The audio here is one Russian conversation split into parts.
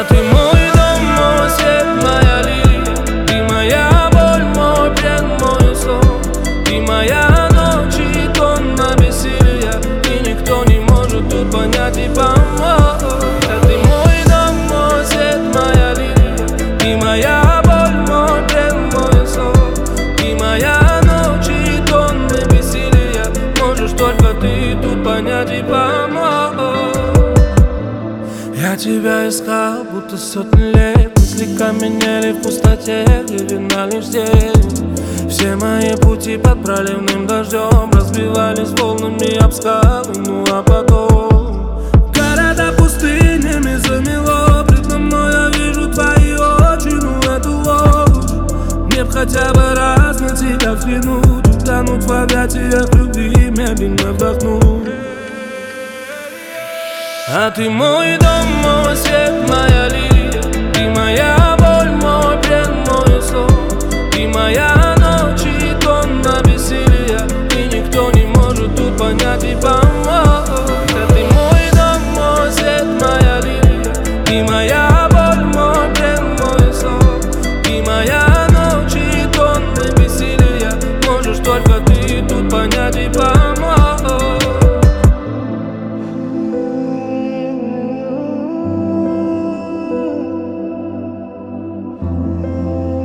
А ты мой дом, мой свет, моя лилия. Ты моя боль, мой плен, мой сон. Ты моя ночь и тонна бессилия. И никто не может тут понять и помочь. А ты мой дом, мой свет, моя лилия. Ты моя боль, мой плен, мой сон. Ты моя ночь и тонны бессилия. Можешь только ты тут понять и помочь. Я тебя искал, будто сотни лет. Мысли каменели в пустоте, где видна лишь тень. Все мои пути под проливным дождем разбивались волнами об скалы, ну а потом города пустынями замело. Предо мной я вижу твои очи, ну эту ложь. Мне б хотя бы раз на тебя взглянуть, утонуть в объятиях любви, медленно вдохнуть. А ты мой дом, мой свет, моя лилия. Ты моя боль, мой плен, мой сон. Ты моя ночь и тонна бессилия. И никто не может тут понять и помочь. А ты мой дом, мой свет, моя лилия. Ты моя боль, мой плен, мой сон. Ты моя ночь и тонны бессилия. Можешь только ты тут понять и помочь.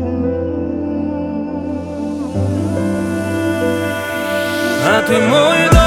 А ты мой дом.